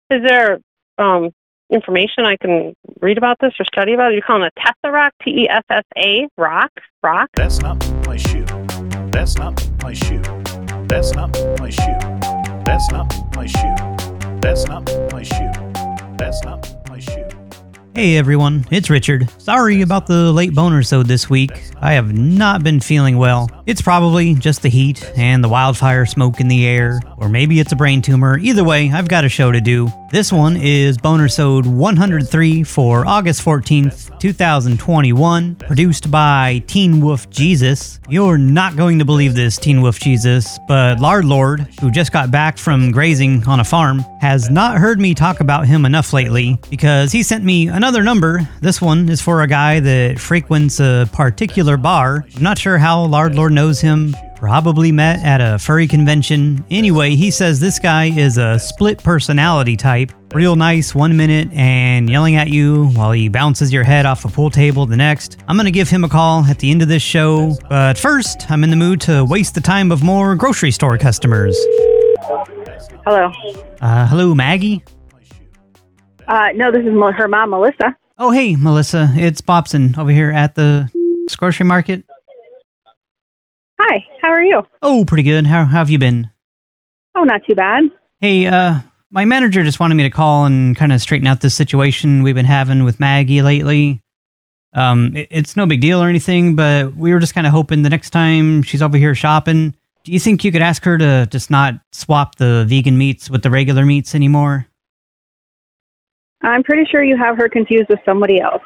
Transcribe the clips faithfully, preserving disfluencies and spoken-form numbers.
Is there um, information I can read about this or study about it? You're calling it a Tesseract, T E S S A, rock, rock? That's not my shoe. That's not my shoe. That's not my shoe. That's not my shoe. That's not my shoe. That's not my shoe. Hey everyone, it's Richard. Sorry about the late boner-sode this week. I have not been feeling well. It's probably just the heat and the wildfire smoke in the air, or maybe it's a brain tumor. Either way, I've got a show to do. This one is boner-sode one oh three for August fourteenth, two thousand twenty-one, produced by Teen Wolf Jesus. You're not going to believe this, Teen Wolf Jesus, but Lard Lord, who just got back from grazing on a farm, has not heard me talk about him enough lately because he sent me another number. This one is for a guy that frequents a particular bar. I'm not sure how Lard Lord knows him. Probably met at a furry convention. Anyway, he says this guy is a split personality type. Real nice one minute and yelling at you while he bounces your head off a pool table the next. I'm going to give him a call at the end of this show. But first, I'm in the mood to waste the time of more grocery store customers. Hello. Uh, hello, Maggie? Uh, no, this is Mo- her mom, Melissa. Oh, hey, Melissa. It's Bobson over here at the grocery market. Hi, how are you? Oh, pretty good. How, how have you been? Oh, not too bad. Hey, uh, my manager just wanted me to call and kind of straighten out this situation we've been having with Maggie lately. Um, it, it's no big deal or anything, but we were just kind of hoping the next time she's over here shopping, do you think you could ask her to just not swap the vegan meats with the regular meats anymore? I'm pretty sure you have her confused with somebody else.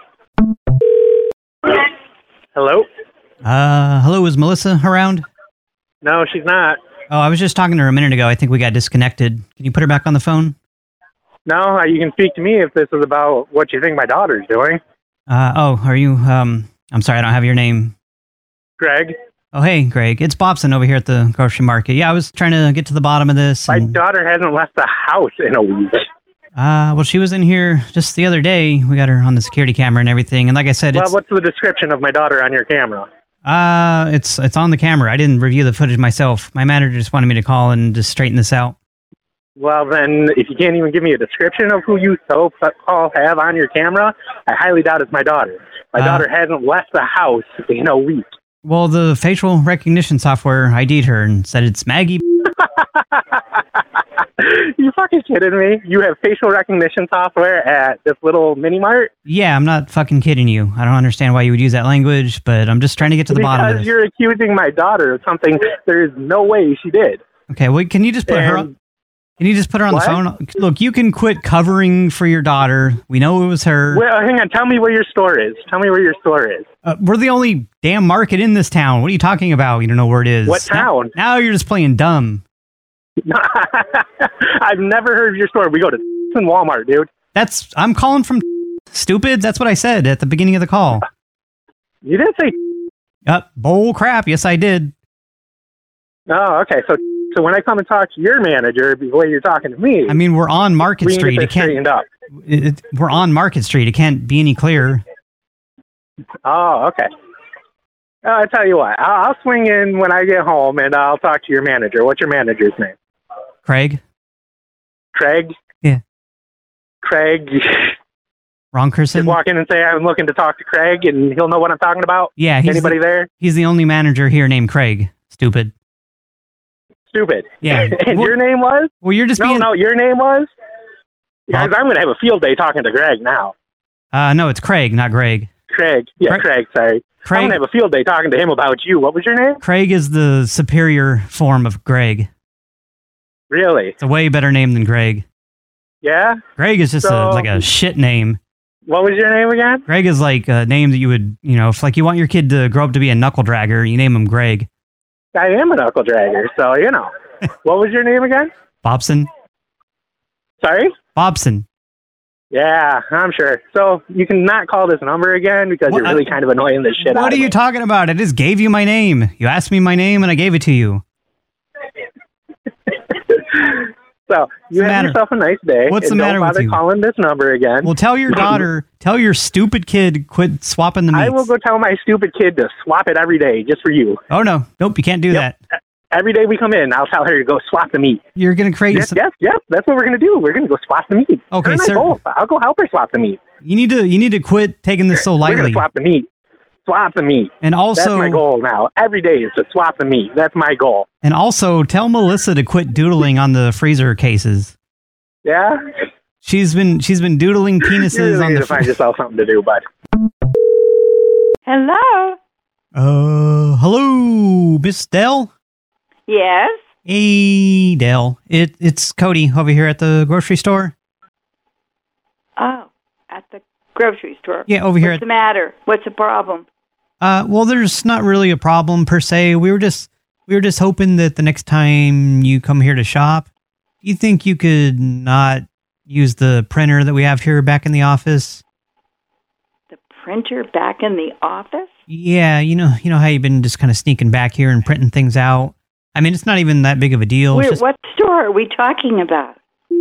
Hello? Uh, hello, is Melissa around? No, she's not. Oh, I was just talking to her a minute ago. I think we got disconnected. Can you put her back on the phone? No, you can speak to me if this is about what you think my daughter's doing. Uh, oh, are you, um, I'm sorry, I don't have your name. Greg? Oh, hey, Greg. It's Bobson over here at the grocery market. Yeah, I was trying to get to the bottom of this. My and, daughter hasn't left the house in a week. Uh, well, she was in here just the other day. We got her on the security camera and everything. And like I said, well, it's... what's the description of my daughter on your camera? Uh, it's it's on the camera. I didn't review the footage myself. My manager just wanted me to call and just straighten this out. Well, then, if you can't even give me a description of who you so-called have on your camera, I highly doubt it's my daughter. My uh, daughter hasn't left the house in a week. Well, the facial recognition software I D'd her and said it's Maggie. You fucking kidding me? You have facial recognition software at this little mini-mart? Yeah, I'm not fucking kidding you. I don't understand why you would use that language, but I'm just trying to get to the because bottom of this. Because you're accusing my daughter of something there is no way she did. Okay, well, can you just put and her on? Can you just put her on what? the phone? Look, you can quit covering for your daughter. We know it was her. Well, hang on. Tell me where your store is. Tell me where your store is. Uh, we're the only damn market in this town. What are you talking about? You don't know where it is. What town? Now, now you're just playing dumb. I've never heard of your store. We go to Walmart, dude. That's I'm calling from stupid. That's what I said at the beginning of the call. You didn't say. Uh, bull crap. Yes, I did. Oh, okay. So, so when I come and talk to your manager, the way you're talking to me, I mean, we're on Market we Street. Get it can't. Straightened up. It, it, we're on Market Street. It can't be any clearer. Oh, okay. Uh, I'll tell you what. I'll, I'll swing in when I get home, and I'll talk to your manager. What's your manager's name? Craig. Craig? Yeah. Craig. Wrong person? Just walk in and say, I'm looking to talk to Craig, and he'll know what I'm talking about? Yeah. He's Anybody the, there? He's the only manager here named Craig. Stupid. Stupid. Yeah. And well, your name was? Well, you're just no, being... No, your name was? Guys, Huh? I'm going to have a field day talking to Greg now. Uh, no, it's Craig, not Greg. Craig. Yeah, Craig, Craig, sorry. Craig, I'm going to have a field day talking to him about you. What was your name? Craig is the superior form of Greg. Really? It's a way better name than Greg. Yeah? Greg is just so, a, like a shit name. What was your name again? Greg is like a name that you would, you know, if like you want your kid to grow up to be a knuckle dragger, you name him Greg. I am a knuckle dragger, so, you know. What was your name again? Bobson. Sorry? Bobson. Yeah, I'm sure. So you can not call this number again because what, you're really kind of annoying this shit out What are of you me. talking about? I just gave you my name. You asked me my name and I gave it to you. So you have yourself a nice day. What's and the matter don't bother with you? calling this number again. Well, tell your daughter, tell your stupid kid quit swapping the meats. I will go tell my stupid kid to swap it every day just for you. Oh, no. Nope, you can't do yep. that. Every day we come in, I'll tell her to go swap the meat. You're going to create... Yes, some... yes, yes, that's what we're going to do. We're going to go swap the meat. Okay, Her and I sir. both. I'll go help her swap the meat. You need to you need to quit taking this so We're going lightly. to swap the meat. Swap the meat. And also... That's my goal now. Every day is to swap the meat. That's my goal. And also, tell Melissa to quit doodling on the freezer cases. Yeah? She's been she's been doodling penises You really on need the... to find yourself something to do, bud. Hello? Uh, hello, Miss Dell? Yes? Hey, Dell. It, it's Cody over here at the grocery store. Oh, at the grocery store. Yeah, over here. What's the matter? What's the problem? Uh, well, there's not really a problem per se. We were just we were just hoping that the next time you come here to shop, do you think you could not use the printer that we have here back in the office? The printer back in the office? Yeah, you know, you know how you've been just kind of sneaking back here and printing things out. I mean, it's not even that big of a deal. It's Where, just, what store are we talking about?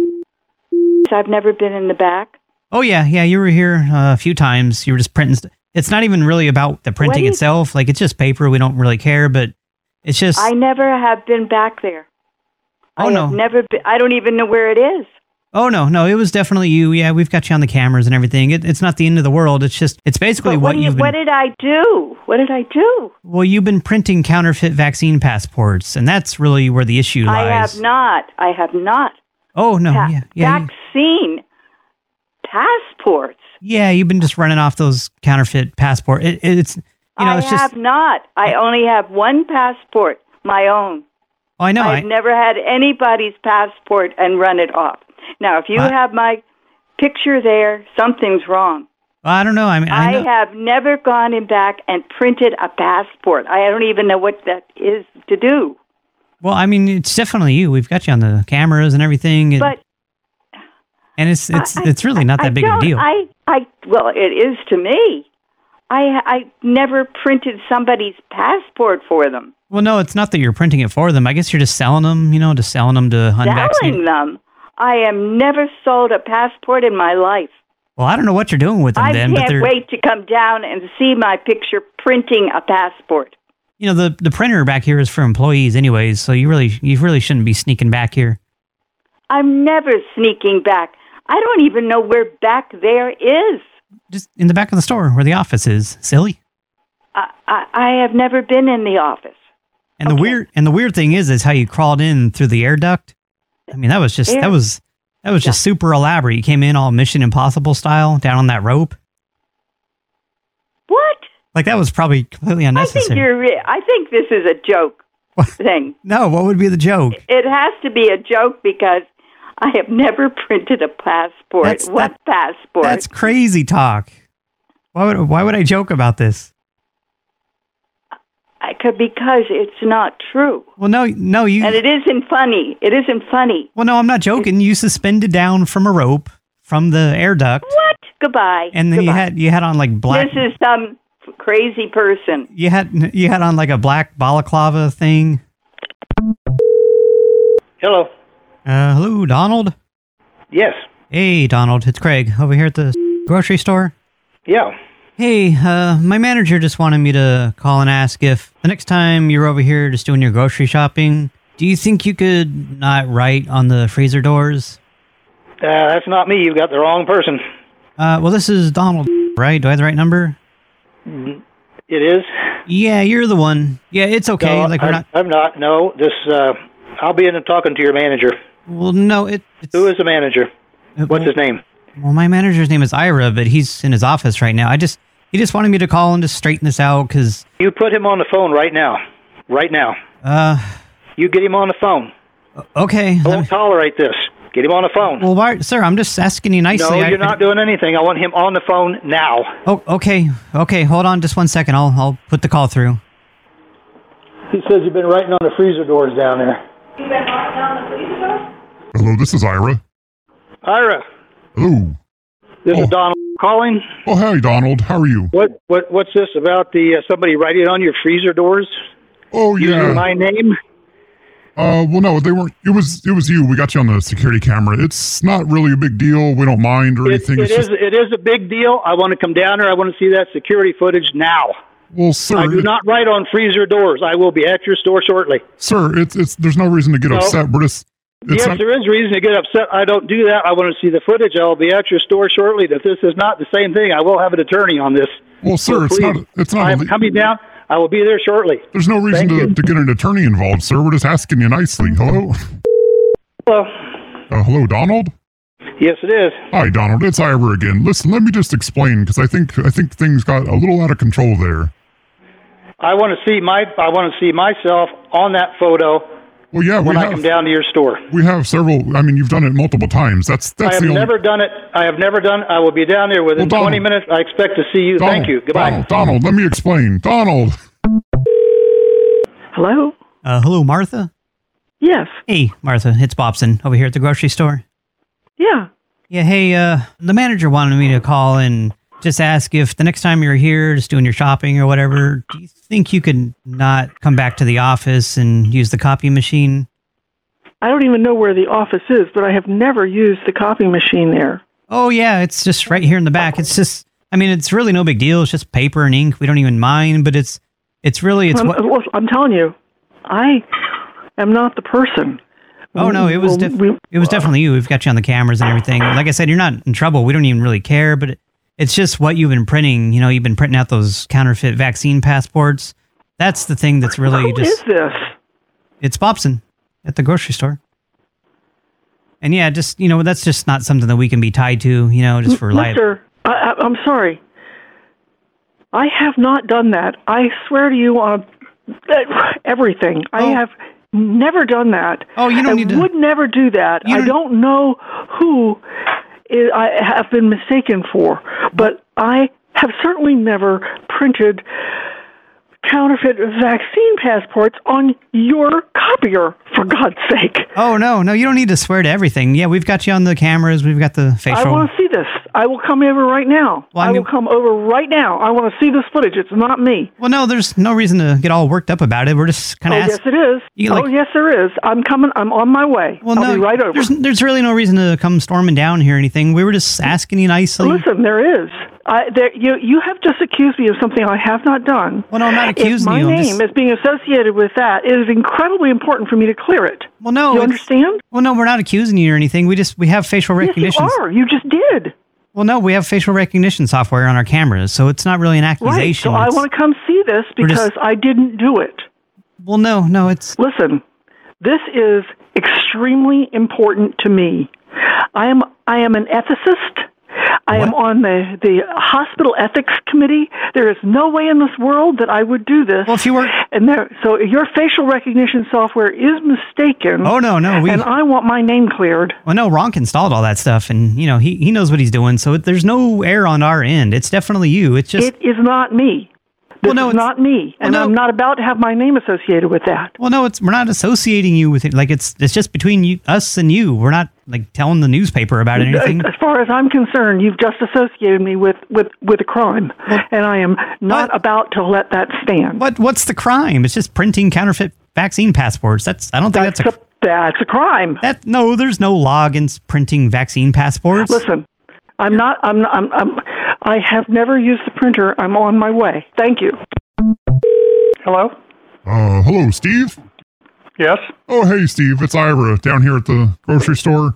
I've never been in the back. oh yeah, yeah, you were here uh, a few times. You were just printing. St- it's not even really about the printing What is- itself. Like, it's just paper. We don't really care, but it's just. I never have been back there. Oh, I no. have never been, I don't even know where it is. Oh, no, no, it was definitely you. Yeah, we've got you on the cameras and everything. It, it's not the end of the world. It's just, it's basically But what, what, do you, you've been... what did I do? What did I do? Well, you've been printing counterfeit vaccine passports, and that's really where the issue lies. I have not. I have not. Oh, no, Pa- yeah, yeah. you- Vaccine passports. Yeah, you've been just running off those counterfeit passport. It, it, it's, you know, I it's have just... not. I only have one passport, my own. Oh, I know. I've I, never had anybody's passport and run it off. Now, if you What? have my picture there, something's wrong. I don't know. I mean, I, I, know. have never gone in back and printed a passport. I don't even know what that is to do. Well, I mean, it's definitely you. We've got you on the cameras and everything. And, But and it's it's I- it's really not that I big of a don't- deal. I, I, well, it is to me. I, I never printed somebody's passport for them. Well, no, it's not that you're printing it for them. I guess you're just selling them, you know, just selling them to Selling unvaccinated. them. I have never sold a passport in my life. Well, I don't know what you're doing with them I then, but can't they're, wait to come down and see my picture printing a passport. you know, the the printer back here is for employees anyways, so you really you really shouldn't be sneaking back here. I'm never sneaking back. I don't even know where back there is. Just in the back of the store where the office is. Silly. I, I, I have never been in the office. And the Okay. weird and the weird thing is is how you crawled in through the air duct. I mean, that was just Air- that was that was just super elaborate. You came in all Mission Impossible style down on that rope. What? Like that was probably completely I unnecessary. think you're. Re- I think this is a joke thing. No, what would be the joke? It has to be a joke because I have never printed a passport. That's- what passport? That's crazy talk. Why would why would I joke about this? I could, because it's not true. Well, no, no, you. And it isn't funny. It isn't funny. Well, no, I'm not joking. You suspended down from a rope from the air duct, What? Goodbye. and then you Goodbye. had you had on like black. This is some crazy person. You had you had on like a black balaclava thing. Hello. Uh, hello, Donald. Yes. Hey, Donald. It's Craig over here at the grocery store. Yeah. Hey, uh, my manager just wanted me to call and ask if the next time you're over here just doing your grocery shopping, do you think you could not write on the freezer doors? Uh, that's not me. You've got the wrong person. Uh, well, this is Donald, right? Do I have the right number? It is. Yeah, you're the one. Yeah, it's okay. No, like we're I'm, not. I'm not. No. This. Uh, I'll be in and talking to your manager. Well, no, it. It's, Who is the manager? uh, What's well, his name? Well, my manager's name is Ira, but he's in his office right now. I just he just wanted me to call and just straighten this out because You put him on the phone right now. Right now. uh, You get him on the phone. okay. I let won't me- tolerate this. Get him on the phone. well, why, sir, I'm just asking you nicely. no, I- you're not doing anything. I want him on the phone now. Oh, okay, okay. Hold on, just one second. I'll I'll put the call through. He says you've been writing on the freezer doors down there. Hello, this is Ira. Ira, Hello. this Oh. is Donald calling. Oh, hey, Donald. How are you? What what what's this about the uh, somebody writing on your freezer doors Oh, using yeah. my name? Uh, well, no, they weren't. It was it was you. We got you on the security camera. It's not really a big deal. We don't mind or It, anything. it It's is just, it is a big deal. I want to come down there. I want to see that security footage now. Well, sir, I do it- not write on freezer doors. I will be at your store shortly. sir, it's it's. There's no reason to get No. upset. We're just. It's Yes, not, there is reason to get upset. I don't do that. I want to see the footage. I will be at your store shortly. If this is not the same thing, I will have an attorney on this. well, sir, So it's please, not. It's not. I'm a- coming down. I will be there shortly. There's no reason Thank to, you. to get an attorney involved, sir. We're just asking you nicely. Hello, Hello. uh, hello, Donald. Yes, it is. Hi, Donald. It's Ira again. Listen, let me just explain because I think I think things got a little out of control there. I want to see my. I want to see myself on that photo Well, yeah, we when I have come down to your store. we have several. I mean, you've done it multiple times. That's I that's have the only. never done it. I have never done. I will be down there within Well, Donald- twenty minutes. I expect to see you. Donald, Thank you. Goodbye. Donald, Donald, let me explain. Donald. Hello? Uh, hello, Martha. Yes. Hey, Martha, it's Bobson over here at the grocery store. Yeah. Yeah, hey, uh, the manager wanted me to call and just ask if the next time you're here just doing your shopping or whatever, do you think you could not come back to the office and use the copy machine? I don't even know where the office is, but I have never used the copy machine there. Oh, yeah, it's just right here in the back. It's just, I mean, it's really no big deal. It's just paper and ink. We don't even mind, but it's it's really, it's I'm, what... well, I'm telling you, I am not the person. Oh, no, it was Well, def- we- it was definitely you. We've got you on the cameras and everything. Like I said, you're not in trouble. We don't even really care, but it, it's just what you've been printing. You know, you've been printing out those counterfeit vaccine passports. That's the thing that's really Who just... is this? It's Bobson at the grocery store. And yeah, just, you know, that's just not something that we can be tied to, you know, just for life. Mister, I, I, I'm sorry. I have not done that. I swear to you on everything. I have never done that. Oh, you don't I need to- would never do that. I don't know who I I have been mistaken for, but I have certainly never printed counterfeit vaccine passports on your copier, for God's sake. Oh, no, no, you don't need to swear to everything. Yeah, we've got you on the cameras. We've got the facial... I want to see this. I will come over right now. Well, I I, mean- will come over right now. I want to see this footage. It's not me. Well, no, there's no reason to get all worked up about it. We're just kind Oh, of... yes, it is. You, like- oh, yes, there is. I'm coming. I'm on my way. Well, I'll no, be right over. There's, there's really no reason to come storming down here or anything. We were just asking you nicely. Listen, there is. I, there, you you have just accused me of something I have not done. Well, no, I'm not accusing if my you. I'm name just- is being associated with that, it is incredibly important for me to clear it. Well, no. You it's- understand? Well, no, we're not accusing you or anything. We just, we have facial recognition. Yes, you are. You just did. Well, no, we have facial recognition software on our cameras, so it's not really an Right. accusation. So I It's- want to come see this We're just- because I didn't do it. Well, no, no, it's... Listen, this is extremely important to me. I am I am an ethicist. I am on the, the hospital ethics committee. There is no way in this world that I would do this. Well, if you were... And there, so your facial recognition software is mistaken. Oh, no, no, we... And I want my name cleared. Well, no, Ronk installed all that stuff, and, you know, he, he knows what he's doing, so it, there's no error on our end. It's definitely you. It's just... It is not me. This Well, no, is it's- not me, and well, no. I'm not about to have my name associated with that. Well, no, it's we're not associating you with it. Like, it's it's just between you, us and you. We're not, like, telling the newspaper about it or anything. As far as I'm concerned, you've just associated me with, with, with a crime, and I am not about to let that stand. What What's the crime? It's just printing counterfeit vaccine passports. That's I don't think that's, That's a, a, that's a crime. that. No, there's no law against printing vaccine passports. Listen, I'm not. I'm. not- I'm. I'm. I have never used the printer. I'm on my way. Thank you. Hello. Uh, hello, Steve. Yes. Oh, hey, Steve. It's Ira down here at the grocery store.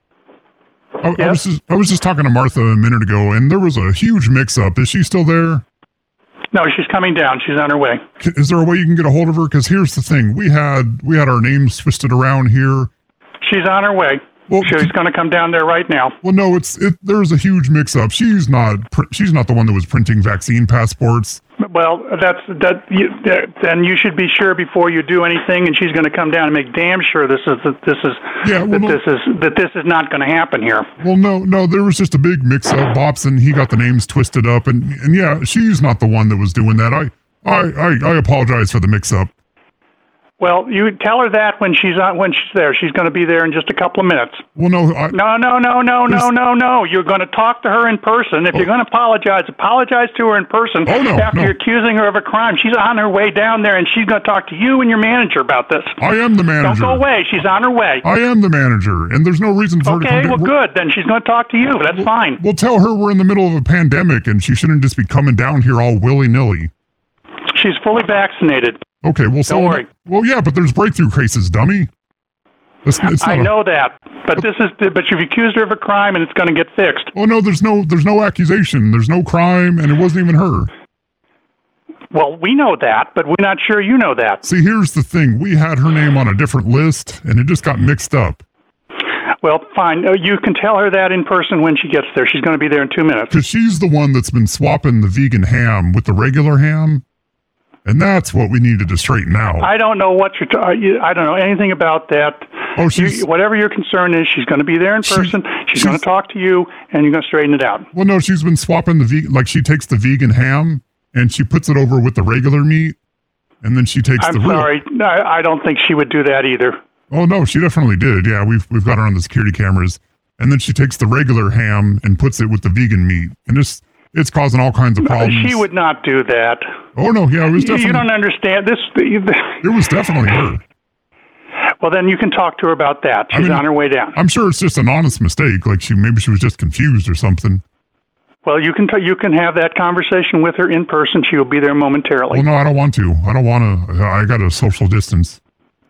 I, I was just, I was just talking to Martha a minute ago, and there was a huge mix-up. Is she still there? No, she's coming down. She's on her way. K- Is there a way you can get a hold of her? Because here's the thing: we had we had our names twisted around here. She's on her way. Well, she's going to come down there right now. Well, no, it's it. There's a huge mix-up. She's not. Pr- she's not the one that was printing vaccine passports. Well, that's that. You, that then you should be sure before you do anything, and she's going to come down and make damn sure this is that this is Yeah, well, that no- this is that this is not going to happen here. Well, no, no, there was just a big mix-up. Bobson, he got the names twisted up, and and yeah, she's not the one that was doing that. I I I, I apologize for the mix-up. Well, you tell her that when she's on when she's there. She's going to be there in just a couple of minutes. Well, no, I, No, no, no, no, no, no, no. You're going to talk to her in person. If you're going to apologize, apologize to her in person. Oh, no, after no. you're accusing her of a crime, she's on her way down there, and she's going to talk to you and your manager about this. I am the manager. Don't go away. She's on her way. I am the manager, and there's no reason for her to Okay, come well, down. good. Then she's going to talk to you. That's fine. We'll tell her we're in the middle of a pandemic, and she shouldn't just be coming down here all willy-nilly. she's fully vaccinated. Okay, well, so Don't worry. Well, yeah, but there's breakthrough cases, dummy. It's, it's I not a- know that, but this is but you've accused her of a crime, and it's going to get fixed. Oh no, there's no there's no accusation, there's no crime, and it wasn't even her. Well, we know that, but we're not sure you know that. See, here's the thing: we had her name on a different list, and it just got mixed up. Well, fine. Uh, you can tell her that in person when she gets there. She's going to be there in two minutes. Because she's the one that's been swapping the vegan ham with the regular ham, and that's what we needed to straighten out. I don't know what you're. T- uh, you, I don't know anything about that. Oh, she's you, whatever your concern is, she's going to be there in person. She's, she's going to talk to you, and you're going to straighten it out. Well, no, she's been swapping the vegan. Like she takes the vegan ham and she puts it over with the regular meat, and then she takes I'm the real. sorry. I, I don't think she would do that either. Oh no, she definitely did. Yeah, we've we've got her on the security cameras, and then she takes the regular ham and puts it with the vegan meat, and it's it's causing all kinds of problems. She would not do that. Oh no, yeah, it was You, definitely. you don't understand this. It was definitely her. Well, then you can talk to her about that. She's I mean, on her way down. I'm sure it's just an honest mistake. Like she maybe she was just confused or something. Well, you can t- you can have that conversation with her in person. She will be there momentarily. Well, no, I don't want to. I don't want to. I got a social distance.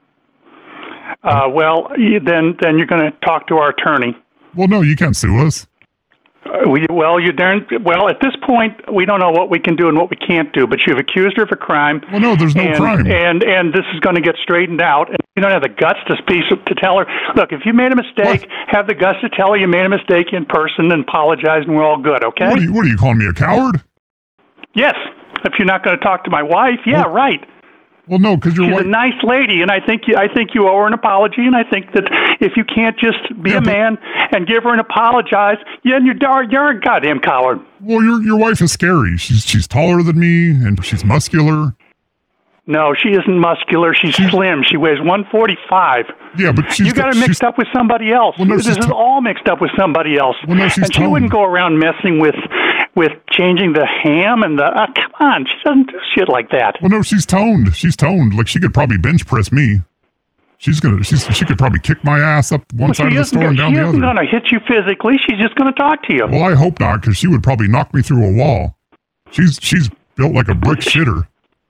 Uh, well, you, then then you're going to talk to our attorney. Well, no, you can't sue us. Uh, we, well, you darn well. At this point, we don't know what we can do and what we can't do. But you've accused her of a crime. Well, no, there's no and, crime. And and this is going to get straightened out. And you don't have the guts to speak to tell her. Look, if you made a mistake, What? have the guts to tell her you made a mistake in person and apologize, and we're all good. Okay? What are you? What are you calling me a coward? Yes. If you're not going to talk to my wife, yeah, Well, right. Well, no, because your She's wife. a nice lady, and I think you, I think you owe her an apology. And I think that if you can't just be Yeah, a but- man and give her an apologize, yeah, you're dar- you're a goddamn coward. Well, your your wife is scary. She's she's taller than me, and she's muscular. No, she isn't muscular. She's, She's- slim. She weighs one forty-five. Yeah, but she's You got her she's- mixed up with somebody else. Well, no, this she's is t- all mixed up with somebody else. Well, no, she's and she toned. wouldn't go around messing with with changing the ham and the. Uh, come on, she doesn't do shit like that. Well, no, she's toned. She's toned. Like she could probably bench press me. She's gonna. She's she could probably kick my ass up one Well, side she of the isn't, store and down she the isn't other. going to hit you physically. She's just going to talk to you. Well, I hope not, because she would probably knock me through a wall. She's she's built like a brick shitter.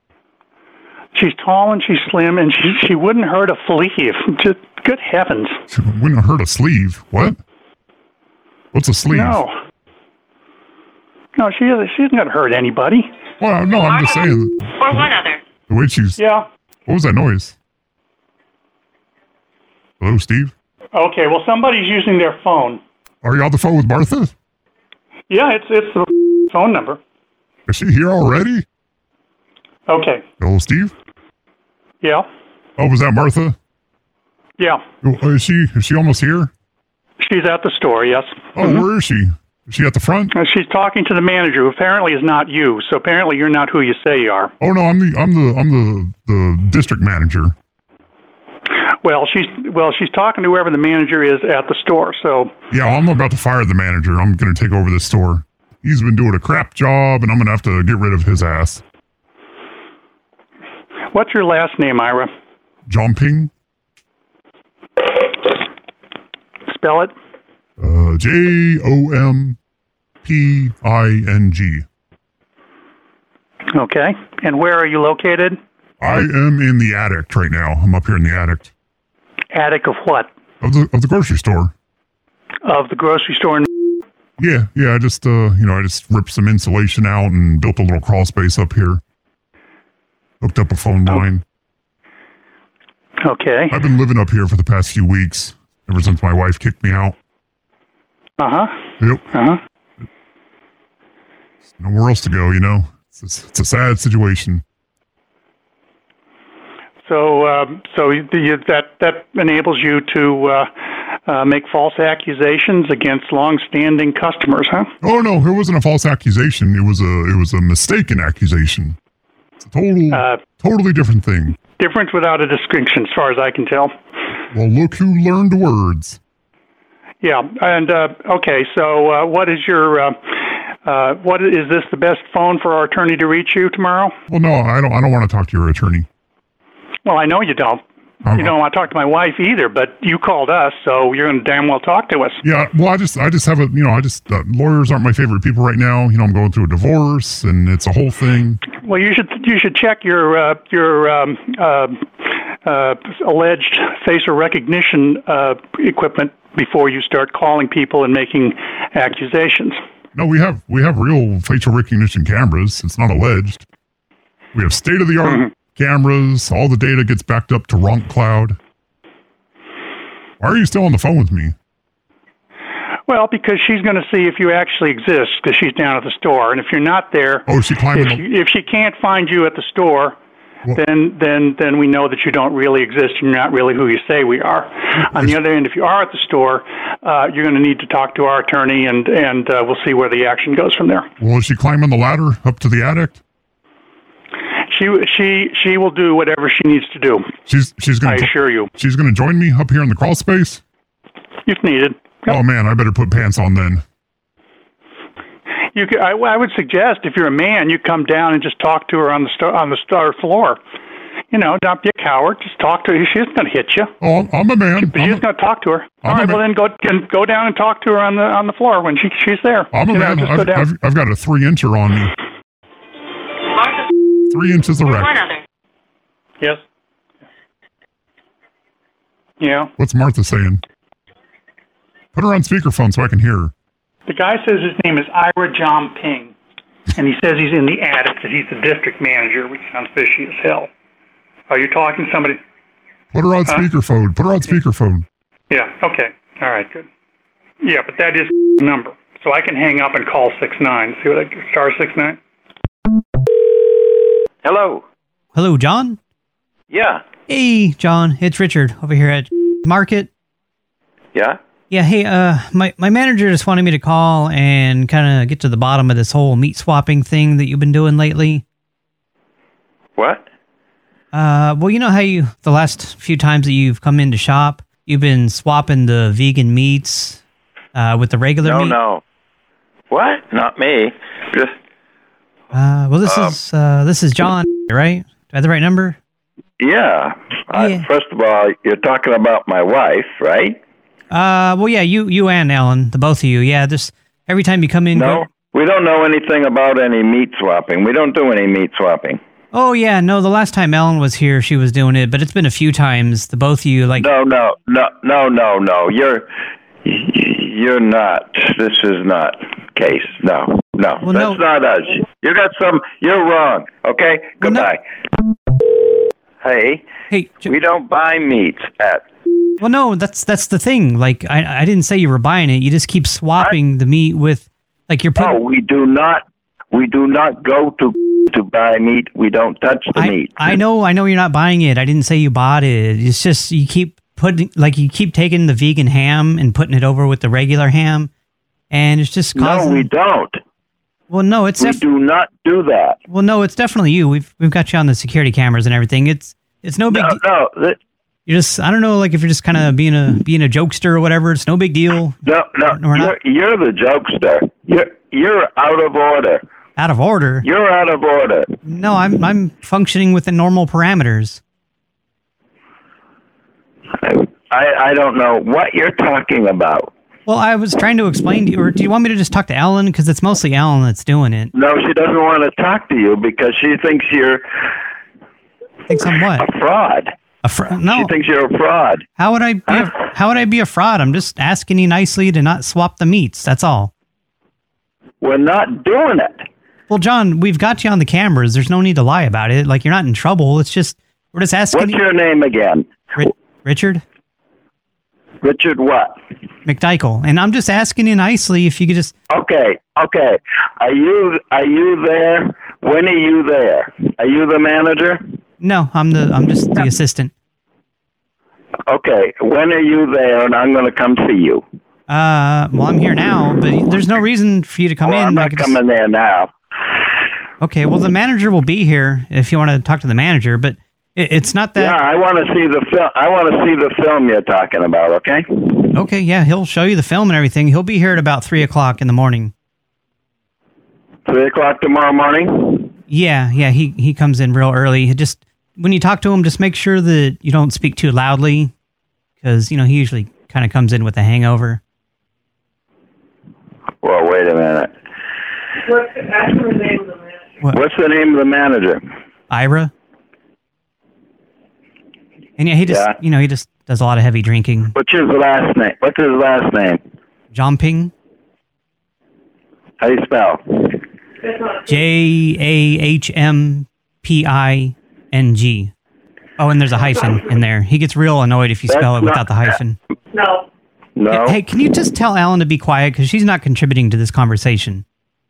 She's tall and she's slim, and she she wouldn't hurt a flea. Just good heavens! She wouldn't hurt a sleeve. What? What's a sleeve? No, no, she isn't. She isn't going to hurt anybody. Well, no, I'm just saying. Or one other. The way she's. Yeah. What was that noise? Hello, Steve? Okay. Well, somebody's using their phone. Are you on the phone with Martha? Yeah, it's it's the phone number. Is she here already? Okay. Hello, Steve? Yeah. Oh, was that Martha? Yeah. Oh, is she is she almost here? She's at the store. Yes. Oh, where is she? Is she at the front? Uh, She's talking to the manager, who apparently is not you. So apparently you're not who you say you are. Oh no, I'm the I'm the I'm the the district manager. Well, she's well, she's talking to whoever the manager is at the store. So Yeah, I'm about to fire the manager. I'm going to take over this store. He's been doing a crap job, and I'm going to have to get rid of his ass. what's your last name, Ira? Jomping. Spell it. Uh, J O M P I N G. Okay. And where are you located? I am in the attic right now. I'm up here in the attic Attic of what? of the of the grocery store. Of the grocery store. In- Yeah, yeah. I just uh, you know, I just ripped some insulation out and built a little crawl space up here. Hooked up a phone line. okay. I've been living up here for the past few weeks, ever since my wife kicked me out. Uh huh. Yep. Uh huh. Nowhere else to go, you know. It's, it's a sad situation. So, um, so you, you, that that enables you to uh, uh, make false accusations against long-standing customers, huh? Oh no, it wasn't a false accusation. It was a it was a mistaken accusation. It's a total Uh, totally different thing. Difference without a distinction, as far as I can tell. Well, look who learned words. Yeah, and uh, okay. So, uh, what is your uh, uh, what is this the best phone for our attorney to reach you tomorrow? Well, no, I don't. I don't want to talk to your attorney. Well, I know you don't. Uh-huh. You don't want to talk to my wife either, but you called us, so you're going to damn well talk to us. Yeah. Well, I just I just have a you know I just uh, lawyers aren't my favorite people right now. You know, I'm going through a divorce, and it's a whole thing. Well, you should you should check your uh, your um, uh, uh, alleged facial recognition uh, equipment before you start calling people and making accusations. No, we have we have real facial recognition cameras. It's not alleged. We have state of the art mm-hmm. cameras. All the data gets backed up to Ronk Cloud. Why are you still on the phone with me? Well, because she's going to see if you actually exist, because she's down at the store, and if you're not there, oh, she climbed. If, you, if she can't find you at the store, well, then then then we know that you don't really exist, and you're not really who you say we are. On the other hand, if you are at the store, uh, you're going to need to talk to our attorney, and and uh, we'll see where the action goes from there. Well, is she climbing the ladder up to the attic? She she she will do whatever she needs to do. She's she's going. I assure you. She's going to join me up here in the crawl space. If needed. Yep. Oh man, I better put pants on then. You could, I, I would suggest if you're a man, you come down and just talk to her on the star, on the star floor. You know, don't be a coward. Just talk to her. She's going to hit you. Oh, I'm a man. But she's going to talk to her. I'm All right, well then go go down and talk to her on the on the floor when she she's there. I'm a you man. Know, I've, I've, I've got a three incher on me. Three inches of wreck. Yes. Yeah. What's Martha saying? Put her on speakerphone so I can hear her. The guy says his name is Ira John Ping, and he says he's in the attic, that he's the district manager, which sounds fishy as hell. Are you talking to somebody? Put her on huh? speakerphone. Put her on speakerphone. Yeah, okay. All right, good. Yeah, but that is the number. So I can hang up and call six nine. See what I star six nine? Hello. Hello, John? Yeah. Hey, John. It's Richard over here at Market. Yeah? Yeah, hey, uh, my, my manager just wanted me to call and kind of get to the bottom of this whole meat swapping thing that you've been doing lately. What? Uh, well, you know how you, the last few times that you've come in to shop, you've been swapping the vegan meats uh, with the regular no, meat? No, no. What? Not me. Just... Uh, well, this um, is, uh, this is John, right? Do I have the right number? Yeah. yeah. Uh, first of all, you're talking about my wife, right? Uh, well, yeah, you you and Ellen, the both of you. Yeah, just every time you come in... No, go we don't know anything about any meat swapping. We don't do any meat swapping. Oh, yeah, no, the last time Ellen was here, she was doing it, but it's been a few times, the both of you, like... No, no, no, no, no, no, you're... You're not. This is not case. No, no, well, that's no. not us. You got some... You're wrong, okay? Well, Goodbye. No. Hey, hey, we don't buy meats at... Well, no, that's that's the thing. Like, I I didn't say you were buying it. You just keep swapping I, the meat with, like, you're putting... No, we do not. We do not go to to buy meat. We don't touch the I, meat. I know, I know you're not buying it. I didn't say you bought it. It's just you keep putting, like, you keep taking the vegan ham and putting it over with the regular ham, and it's just causing... No, we don't. Well, no, it's... We do not do that. Well, no, it's definitely you. We've we've got you on the security cameras and everything. It's it's no big... No, no. That, You're just, I don't know, like if you're just kind of being a being a jokester or whatever, it's no big deal. No, no, We're you're, not. you're the jokester. You're you're out of order. Out of order? You're out of order. No, I'm I'm functioning within normal parameters. I, I don't know what you're talking about. Well, I was trying to explain to you, or do you want me to just talk to Ellen? Because it's mostly Ellen that's doing it. No, she doesn't want to talk to you because she thinks you're thinks I'm what? A fraud. A fr no. She thinks you're a fraud. How would I be huh? a, how would I be a fraud? I'm just asking you nicely to not swap the meats. That's all. We're not doing it. Well, John, we've got you on the cameras. There's no need to lie about it. Like, you're not in trouble. It's just, we're just asking What's you. your name again? Ri Richard? Richard what? McDykel. And I'm just asking you nicely if you could just... Okay, okay. Are you, are you there? When are you there? Are you the manager? No, I'm the I'm just the assistant. Okay, when are you there and I'm going to come see you? Uh, well, I'm here now, but there's no reason for you to come well, in. I'm not like coming there now. Okay, well, the manager will be here if you want to talk to the manager, but it, it's not that... Yeah, I want to see the film. I want to see the film you're talking about, okay? Okay, yeah, he'll show you the film and everything. He'll be here at about three o'clock in the morning. three o'clock tomorrow morning? Yeah, yeah, he, he comes in real early. He just... When you talk to him, just make sure that you don't speak too loudly, because, you know, he usually kind of comes in with a hangover. Well, wait a minute. What, ask for the name of the manager. What? What's the name of the manager? Ira. And yeah, he just, Yeah. you know, he just does a lot of heavy drinking. What's his last name? What's his last name? Jomping. How do you spell? J A H M P I N G. Oh, and there's a hyphen in there. He gets real annoyed if you That's spell it not- without the hyphen. No. No. Hey, can you just tell Alan to be quiet? Because she's not contributing to this conversation.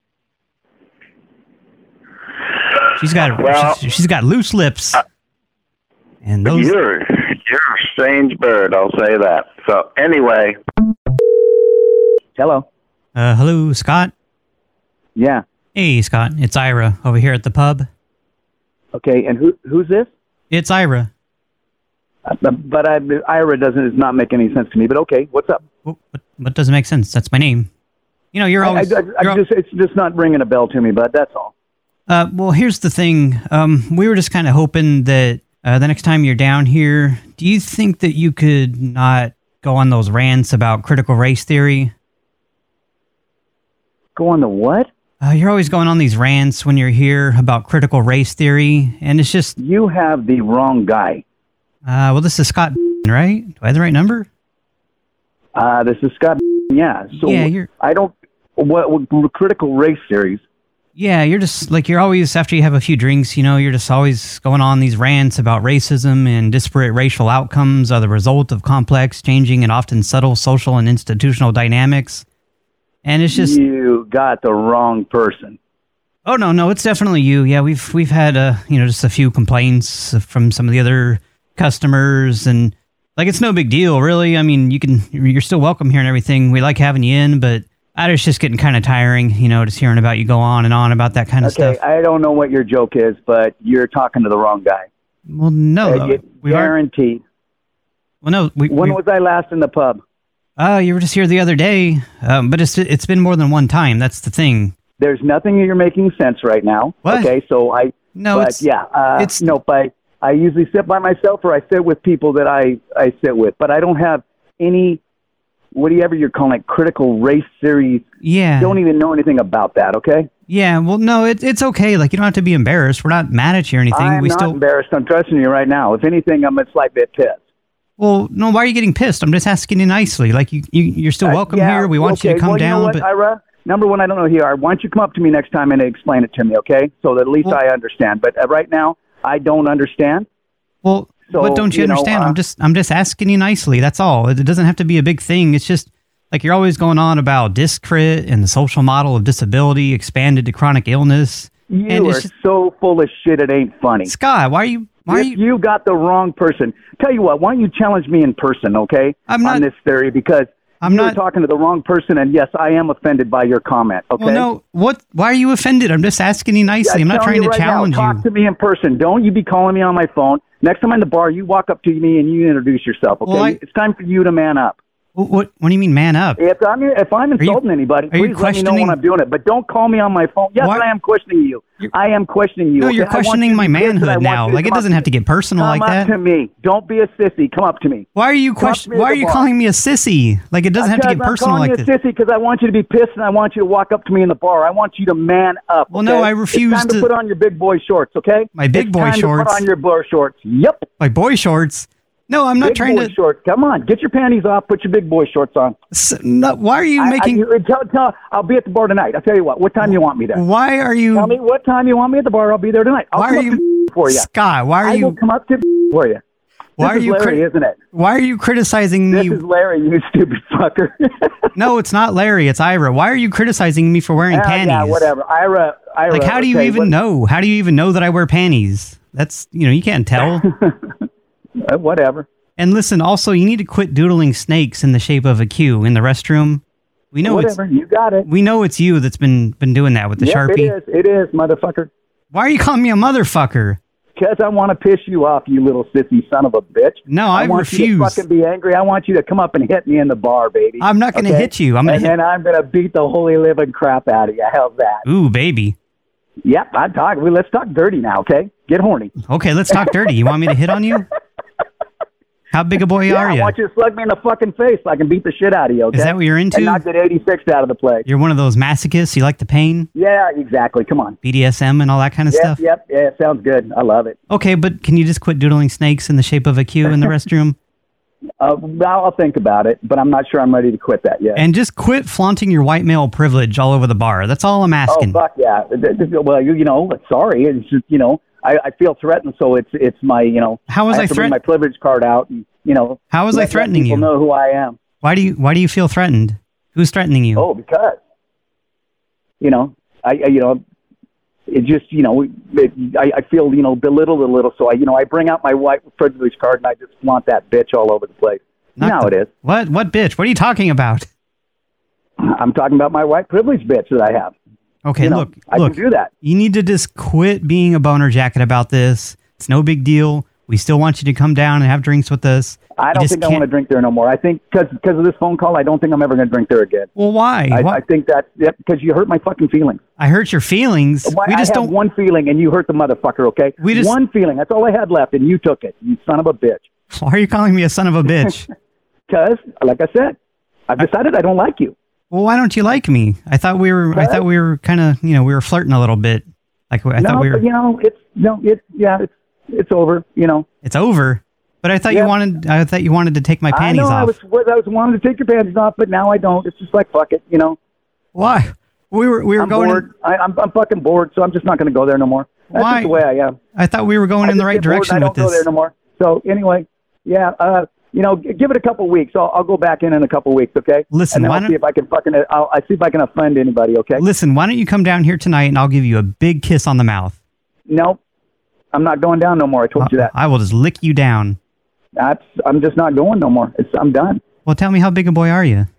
She's got Well- she's, she's got loose lips. And those... You're, you're a strange bird, I'll say that. So, anyway. Hello. Uh, hello, Scott? Yeah. Hey, Scott. It's Ira over here at the pub. Okay, and who who's this? It's Ira. Uh, but I, Ira doesn't does not make any sense to me. But okay, what's up? What, what, what doesn't make sense? That's my name. You know, you're always... I, I, I you're al- just it's just not ringing a bell to me. But that's all. Uh, well, here's the thing. Um, we were just kind of hoping that uh, the next time you're down here, do you think that you could not go on those rants about critical race theory? Go on the what? Uh, you're always going on these rants when you're here about critical race theory, and it's just... You have the wrong guy. Uh, well, this is Scott, right? Do I have the right number? Uh, this is Scott. Yeah. So Yeah, you're- I don't... What, what critical race series? Yeah, you're just, like, you're always, after you have a few drinks, you know, you're just always going on these rants about racism and disparate racial outcomes are the result of complex, changing, and often subtle social and institutional dynamics. And it's just... You got the wrong person. Oh, no, no, it's definitely you. Yeah, we've we've had, uh, you know, just a few complaints from some of the other customers, and, like, it's no big deal, really. I mean, you can, you're still welcome here and everything. We like having you in, but it's just getting kind of tiring, you know, just hearing about you go on and on about that kind of Okay, stuff. I don't know what your joke is, but you're talking to the wrong guy. Well, no, Uh, you- we are... guaranteed. Well, no, we... When we, was I last in the pub? Uh, you were just here the other day, um, but it's it's been more than one time. That's the thing. There's nothing you're making sense right now. What? Okay, so I... No, but it's- yeah, uh, it's- Nope, I, I usually sit by myself or I sit with people that I, I sit with, but I don't have any, whatever you're calling it, critical race series. Yeah. Don't even know anything about that, okay? Yeah, well, no, it, it's okay. Like, you don't have to be embarrassed. We're not mad at you or anything. I'm we not still... embarrassed. I'm trusting you right now. If anything, I'm a slight bit pissed. Well, no, why are you getting pissed? I'm just asking you nicely. Like, you, you, you're still welcome Uh, yeah, here. We want okay. you to come well, down. You know what, but Ira? Number one, I don't know who you are. Why don't you come up to me next time and explain it to me, okay? So that at least Well- I understand. But uh, right now, I don't understand. Well, So, what don't you, you know, understand? uh, I'm just I'm just asking you nicely. That's all. It, it doesn't have to be a big thing. It's just, like, you're always going on about discrit and the social model of disability expanded to chronic illness. You and are it's just, so full of shit, it ain't funny. Scott, why are you... Why are If you... you got the wrong person. Tell you what, why don't you challenge me in person, okay? I'm not- on this theory, because I'm you're not- talking to the wrong person, and yes, I am offended by your comment, okay? Well, no, what? Why are you offended? I'm just asking you nicely. I'm not telling trying you to right now, challenge talk you. to me in person. Don't you be calling me on my phone. Next time I'm in the bar, you walk up to me and you introduce yourself, okay? Well, I- It's time for you to man up. What, what What do you mean, man up? If I'm if I'm you- insulting anybody, are you please let me know questioning- when I'm doing it. But don't call me on my phone. Yes, Why- I am questioning you. I am questioning you. No, okay? you're I want questioning you to my be pissed, and I manhood want now. you to Like, it come up doesn't to have to me. get personal Come like that. up to me. Don't be a sissy. Come up to me. Why are you Come up question? to me at Why are the you bar. calling me a sissy? Like, it doesn't have to get Because personal I'm like calling this. you a sissy because I want you to be pissed and I want you to walk up to me in the bar. I want you to man up. Well, no, okay? I refuse it's time to, to- put on your big boy shorts. Okay, My big It's boy time shorts? To put on your boy shorts. Yep. My boy shorts. No, I'm not big trying boy to. shorts. Come on, get your panties off. Put your big boy shorts on. S- no, why are you I- making? I, tell, tell, I'll be at the bar tonight. I'll tell you what. What time you want me there? Why are you? Tell me what time you want me at the bar. I'll be there tonight. I'll Why come are up you, to for you. Scott? Why are I you? will come up to for you. Why this are is you? Larry, cri- isn't it? Why are you criticizing This me? is Larry, you stupid fucker. No, it's not Larry. It's Ira. Why are you criticizing me for wearing Ah, panties? Yeah, whatever. Ira, Ira. Like, how do you okay, even what- know? How do you even know that I wear panties? That's, you know, you can't tell. Uh, whatever. And listen, also, you need to quit doodling snakes in the shape of a Q in the restroom. We know Whatever. it's You got it. we know it's you that's been been doing that with the Yep, Sharpie. it is. It is, motherfucker. Why are you calling me a motherfucker? Because I want to piss you off, you little sissy son of a bitch. No, I, I want refuse. you to fucking be angry. I want you to come up and hit me in the bar, baby. I'm not going to Okay? hit you. I'm going and to hit. then I'm going to beat the holy living crap out of you. How's that? Ooh, baby. Yep, I'm talking. Well, let's talk dirty now, okay? Get horny. Okay, let's talk dirty. You want me to hit on you? How big a boy yeah, are you? I want you to slug me in the fucking face so I can beat the shit out of you, okay? Is that what you're into? And not get eighty-six out of the play. You're one of those masochists? You like the pain? Yeah, exactly. Come on. B D S M and all that kind of yep, stuff? Yep, yeah, sounds good. I love it. Okay, but can you just quit doodling snakes in the shape of a Q in the restroom? Uh, well, I'll think about it, but I'm not sure I'm ready to quit that yet. And just quit flaunting your white male privilege all over the bar. That's all I'm asking. Oh, fuck yeah. Well, you, you know, sorry. It's just, you know, I, I feel threatened, so it's it's my, you know, How was I, I have to bring threatened? my privilege card out and, you know. How was let, I threatening let people you? know who I am. Why do you Why do you feel threatened? Who's threatening you? Oh, because, you know, I, I you know, it just, you know, it, I, I feel, you know, belittled a little, so I, you know, I bring out my white privilege card and I just flaunt that bitch all over the place. Not you know how the- it is. What? What bitch? What are you talking about? I'm talking about my white privilege bitch that I have. Okay, You know, look, I look. can do that. You need to just quit being a boner jacket about this. It's no big deal. We still want you to come down and have drinks with us. I You don't just think I want to can't- drink there no more. I think because because of this phone call, I don't think I'm ever going to drink there again. Well, why? I, Why- I think that's yep, because you hurt my fucking feelings. I hurt your feelings. Why, we just I have don't. one feeling, and you hurt the motherfucker. Okay, We just- one feeling. That's all I had left, and you took it. You son of a bitch. Why are you calling me a son of a bitch? Because, like I said, I've decided I don't like you. Well, why don't you like me? I thought we were. I What? thought we were kind of. You know, we were flirting a little bit. Like I no, thought we were. but you know, it's no, it's yeah, it's it's over. You know. It's over. But I thought Yeah. you wanted. I thought you wanted to take my I panties know off. I was I was wanting to take your panties off, but now I don't. It's just like fuck it. You know. Why? We were. We were I'm going. in- bored. I, I'm I'm fucking bored, so I'm just not going to go there no more. That's Why? just the way I am. I thought we were going I in the just right get bored direction and I with don't go this. there no more. So anyway, yeah, uh, you know, g- give it a couple weeks. I'll, I'll go back in in a couple weeks, okay? Listen, and then why I'll don't- see if I can fucking I'll, I'll see if I can offend anybody, okay? Listen, why don't you come down here tonight and I'll give you a big kiss on the mouth. Nope, I'm not going down no more. I told you that. I will just lick you down. That's I'm just not going no more. It's I'm done. Well, tell me, how big a boy are you?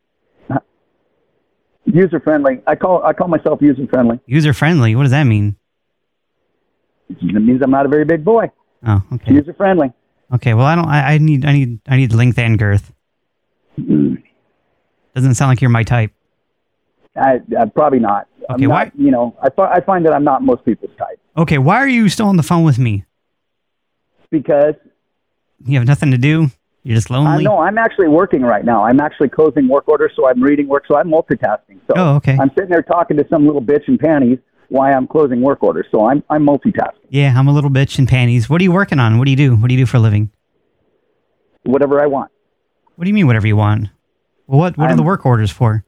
User friendly. I call I call myself user friendly. User friendly. What does that mean? It means I'm not a very big boy. Oh, okay. User friendly. Okay. Well, I don't. I, I need. I need. I need length and girth. Mm. Doesn't sound like you're my type. I, I probably not. Okay, I'm why- not, you know, I, fi- I find that I'm not most people's type Okay. Why are you still on the phone with me? because You have nothing to do. You're just I lonely. know I'm actually working right now. I'm actually closing work orders, so I'm reading work, so I'm multitasking. So Oh, okay. I'm sitting there talking to some little bitch in panties while I'm closing work orders. So I'm I'm multitasking. Yeah, I'm a little bitch in panties. What are you working on? What do you do? What do you do for a living? Whatever I want. What do you mean, whatever you want? Well, what what are I'm- the work orders for?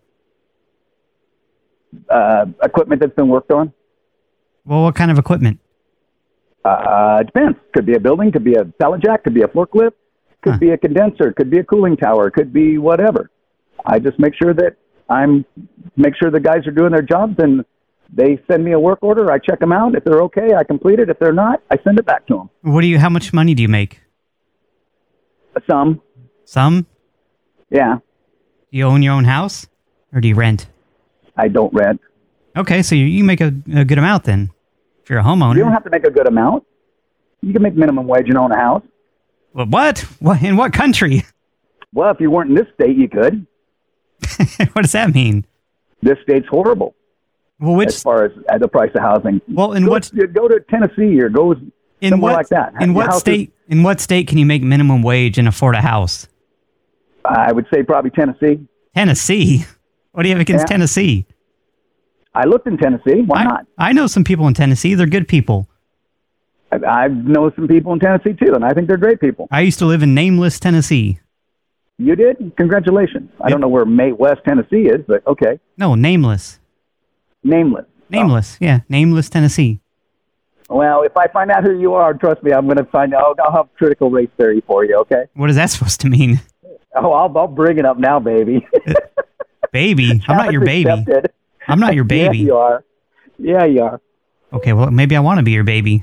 Uh, equipment that's been worked on. Well, what kind of equipment? Uh, it depends. Could be a building, could be a pallet jack, could be a forklift, could Huh. be a condenser, could be a cooling tower, could be whatever. I just make sure that I'm make sure the guys are doing their jobs, and they send me a work order. I check them out. If they're okay, I complete it. If they're not, I send it back to them. What do you? How much money do you make? Some, Some? yeah. Do you own your own house, or do you rent? I don't rent. Okay, so you, you make a, a good amount then. If you're a homeowner. You don't have to make a good amount. You can make minimum wage and own a house. Well, what? What? In what country? Well, if you weren't in this state, you could. What does that mean? This state's horrible Well, which? as far as uh, the price of housing. Well, in go, what? Go to Tennessee or go In somewhere what? like that. In Your what house is- state? In what state can you make minimum wage and afford a house? I would say probably Tennessee. Tennessee. What do you have against Yeah. Tennessee? I looked in Tennessee. Why I, not? I know some people in Tennessee. They're good people. I, I know some people in Tennessee too, and I think they're great people. I used to live in nameless Tennessee. You did? Congratulations. I Yep. don't know where May West Tennessee is, but okay. No, nameless. Nameless. Nameless. Yeah, nameless Tennessee. Oh. Well, if I find out who you are, trust me, I'm going to find out. I'll have critical race theory for you, okay? What is that supposed to mean? Oh, I'll, I'll bring it up now, baby. Baby? I'm not your baby. Accepted. I'm not your baby. Yeah, you are. Yeah, you are. Okay, well, maybe I want to be your baby.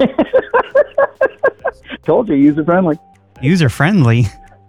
Told you, user friendly. User friendly.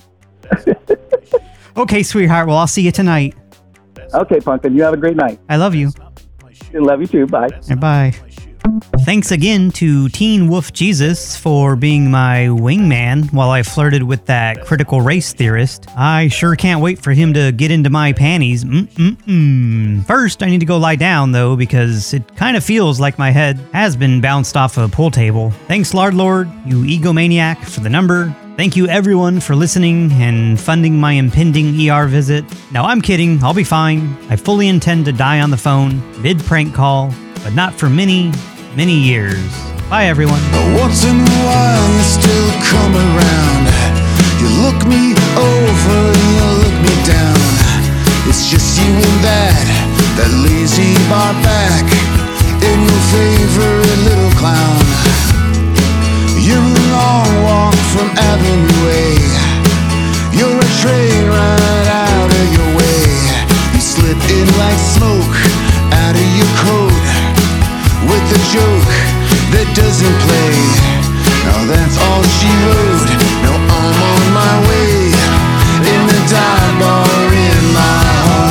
Okay, sweetheart. Well, I'll see you tonight. Okay, Pumpkin, you have a great night. I love you. Love you too. Bye. And bye. Thanks again to Teen Wolf Jesus for being my wingman while I flirted with that critical race theorist. I sure can't wait for him to get into my panties. Mm-mm-mm. First, I need to go lie down, though, because it kind of feels like my head has been bounced off a pool table. Thanks, Lard Lord, you egomaniac, for the number. Thank you, everyone, for listening and funding my impending E R visit. No, I'm kidding. I'll be fine. I fully intend to die on the phone, mid-prank call, but not for many, many years. Bye, everyone. Once in a while, you still come around. You look me over, you look me down. It's just you and that, that lazy bar back in your favorite little clown. You're a long walk from Avenue A. You're a train right out of your way. You slip in like smoke out of your coat with a joke that doesn't play. Now that's all she wrote. Now I'm on my way in the dive bar in my heart.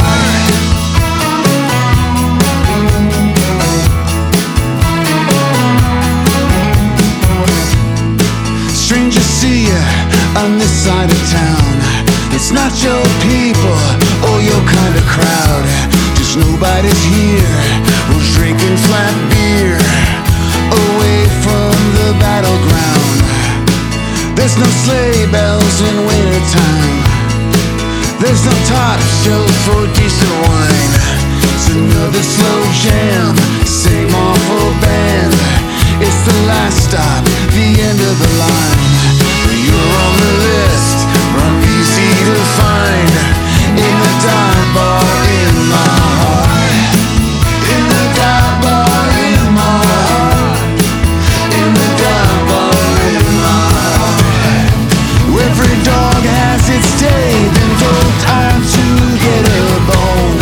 Stranger see ya on this side of town. It's not your people or your kind of crowd. Just nobody's here who's drinking flat beer away from the battleground. There's no sleigh bells in wintertime. There's no top shelf for decent wine. It's another slow jam, same awful band. It's the last stop, the end of the line. You're on the list, run easy to find. In the dive bar in my heart. In the dive bar in my heart. In the dive bar in my heart. Every dog has its day, then no time to get a bone.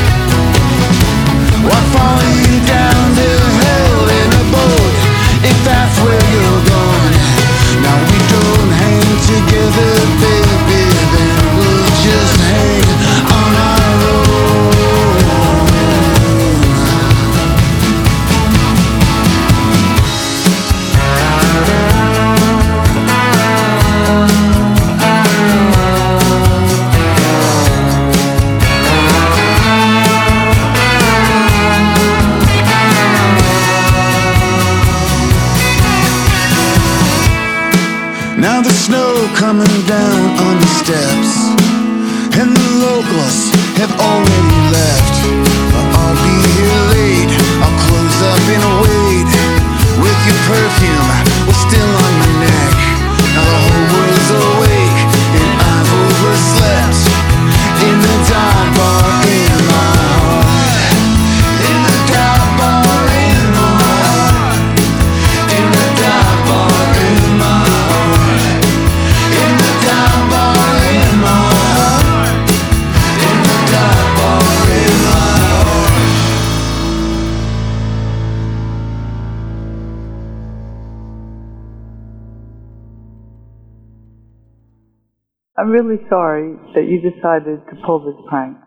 Why follow you down to hell in a boat if that's where you're going? Now we don't hang together, baby, then we'll just hang on our own. Now the snow coming down on the steps, and the locals have already left. I'll be here late, I'll close up and wait. With your perfume, we're still on my neck. Now the whole world's awake, and I've overslept. In the dive bar in my heart. In the dive bar in my heart. In the dive bar in my heart. In the dive bar in my heart. In the dive bar in my heart. I'm really sorry that you decided to pull this prank.